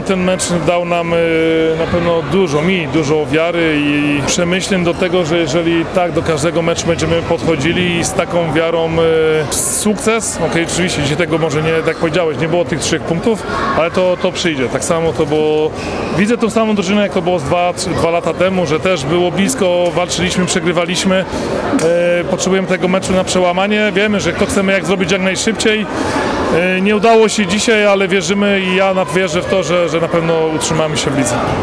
Ten mecz dał nam na pewno dużo wiary i przemyśleń do tego, że jeżeli tak do każdego meczu będziemy podchodzili i z taką wiarą sukces, oczywiście dzisiaj tego może nie, tak powiedziałeś, nie było tych 3 punktów, ale to przyjdzie. Tak samo to było, widzę tą samą drużynę, jak to było z 2 lata temu, że też było blisko, walczyliśmy, przegrywaliśmy, potrzebujemy tego meczu na przełamanie, wiemy, że to chcemy zrobić jak najszybciej. Nie udało się dzisiaj, ale wierzymy i ja wierzę w to, że na pewno utrzymamy się w lidze.